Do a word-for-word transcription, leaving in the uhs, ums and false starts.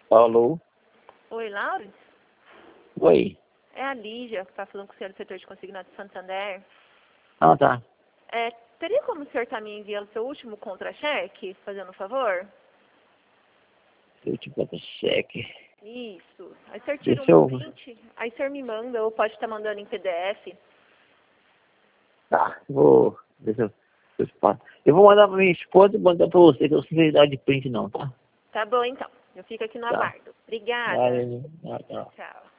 Alô? Oi, Laura? Oi. É a Lígia, que está falando com o senhor do setor de consignado de Santander. Ah, tá. É, teria como o senhor estar me enviando seu último contra-cheque, fazendo um favor? Eu te boto cheque. Isso. Aí o senhor tira Deixa um eu... print, aí o senhor me manda, ou pode estar mandando em P D F. Tá, vou... Deixa eu... Eu faço. Eu vou mandar pra minha esposa e mandar pra você, que eu não sei dar de print não, tá? Tá bom, então. Eu fico aqui no Tá. aguardo. Obrigada. Valeu. Tchau, tchau. Tchau.